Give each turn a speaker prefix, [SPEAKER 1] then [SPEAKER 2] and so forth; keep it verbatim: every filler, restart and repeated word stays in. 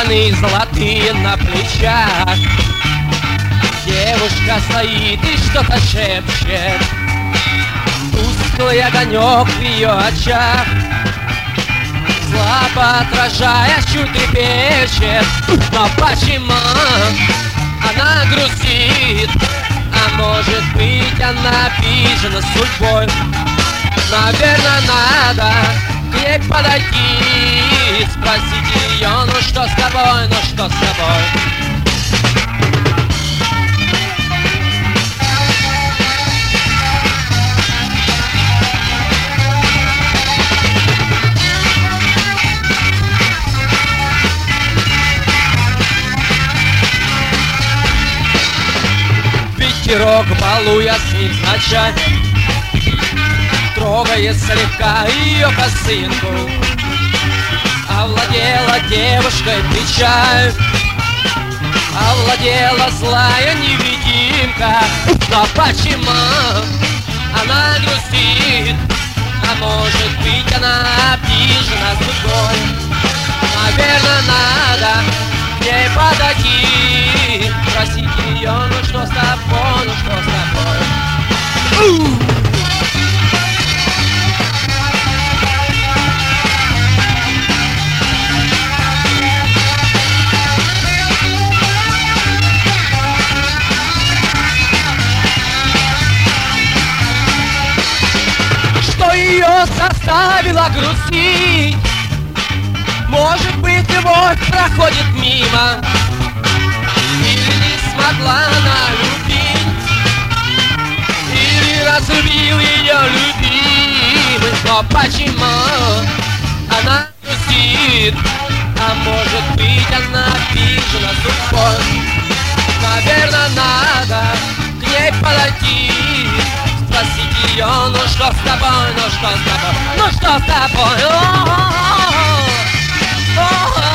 [SPEAKER 1] Кабаны золотые на плечах. Девушка стоит и что-то шепчет. Тусклый огонек в ее очах, слабо отражаясь, чуть трепещет. Но почему она грустит? А может быть, она обижена судьбой? Наверное, надо к ней подойти, спросить ее: ну что с тобой, ну что с тобой? Ветерок, балуя с ним ночами, трогает слегка ее косынку. Овладела девушкой печаль, овладела злая невидимка. Но почему она грустит? А может быть, она обижена судьбой? Наверное, надо к ней подойти, спросить ее: ну что с тобой, ну что с тобой? Что ее заставило грустить? Может быть, любовь проходит мимо, или не смогла она любить, или разлюбил ее любимый. Но почему она грустит? А может быть, она обижена судьбой? Наверное, надо к ней подойти, спросить ее: ну что с тобой, ну что с тобой, ну что с тобой? О-о-о-о-о!